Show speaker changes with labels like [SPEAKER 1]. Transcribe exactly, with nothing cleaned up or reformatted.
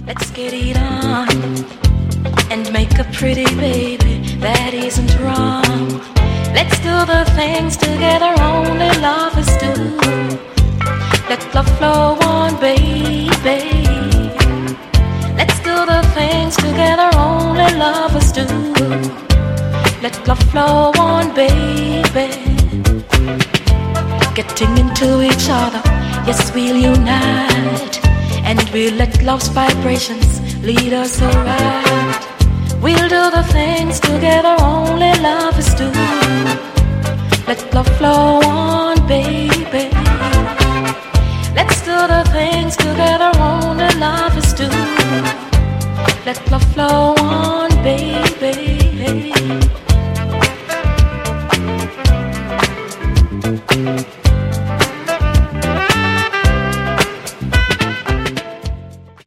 [SPEAKER 1] Let's get it on and make a pretty baby that isn't wrong. Let's do the things together only lovers do. Let love flow on, baby. Let's do the things together only lovers do. Let love flow on, baby. Getting into each other, yes, we'll unite. And we'll let love's vibrations lead us around. We'll do the things together only lovers do. Let love flow on, baby. Let's do the things together only lovers do.